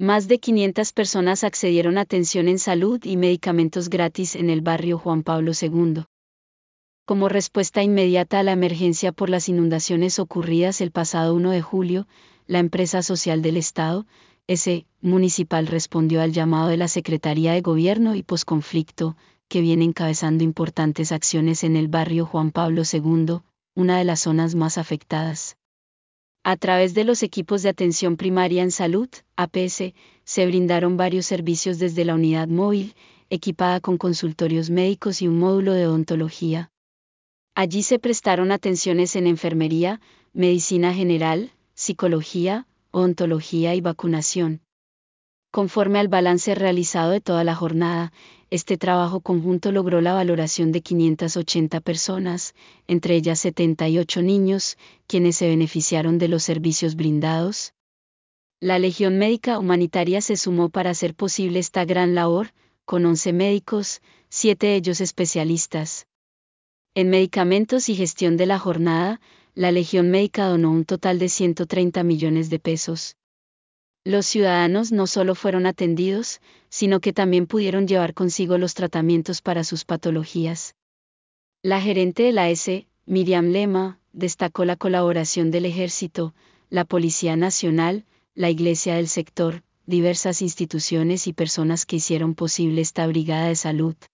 Más de 500 personas accedieron a atención en salud y medicamentos gratis en el barrio Juan Pablo II. Como respuesta inmediata a la emergencia por las inundaciones ocurridas el pasado 1 de julio, la empresa social del Estado, S. Municipal, respondió al llamado de la Secretaría de Gobierno y Posconflicto, que viene encabezando importantes acciones en el barrio Juan Pablo II, una de las zonas más afectadas. A través de los equipos de atención primaria en salud, APS, se brindaron varios servicios desde la unidad móvil, equipada con consultorios médicos y un módulo de odontología. Allí se prestaron atenciones en enfermería, medicina general, psicología, odontología y vacunación. Conforme al balance realizado de toda la jornada, este trabajo conjunto logró la valoración de 580 personas, entre ellas 78 niños, quienes se beneficiaron de los servicios brindados. La Legión Médica Humanitaria se sumó para hacer posible esta gran labor, con 11 médicos, 7 de ellos especialistas. En medicamentos y gestión de la jornada, la Legión Médica donó un total de 130 millones de pesos. Los ciudadanos no solo fueron atendidos, sino que también pudieron llevar consigo los tratamientos para sus patologías. La gerente de la S, Miriam Lema, destacó la colaboración del Ejército, la Policía Nacional, la Iglesia del sector, diversas instituciones y personas que hicieron posible esta brigada de salud.